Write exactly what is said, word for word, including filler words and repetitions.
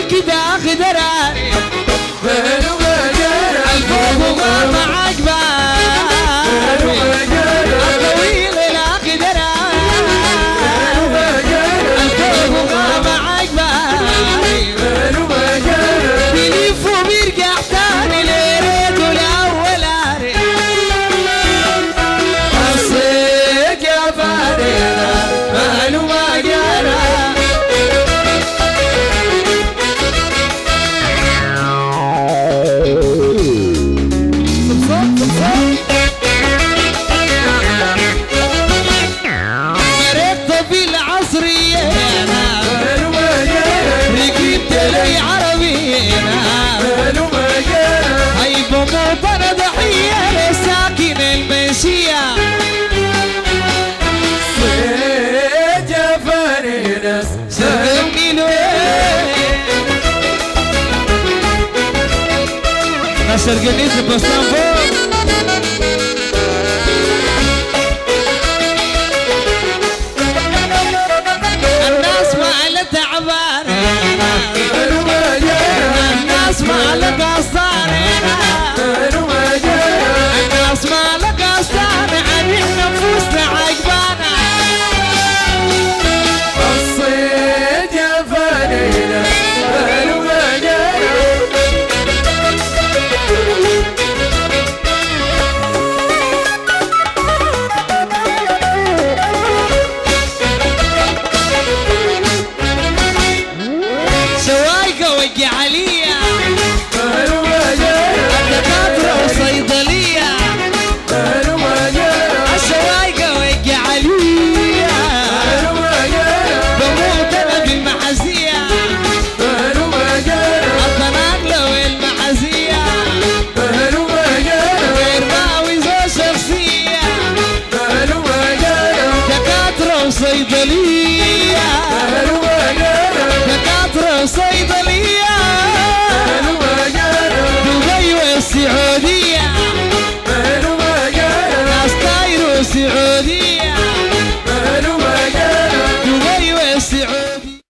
كده خدراني الفوق وما عجباني الطويل لا خدراني الفوق وما عجباني بيلف وبيرجع تاني لريته الأولاني الصيد يا فارينا ماله ما جرى مريت في العصرية ركبت لي عربينا هاي بموطن ضحية لساكن المنشية صيد يا فارس سلمني له نشر قنيس بستان فوق الناس ما تعبان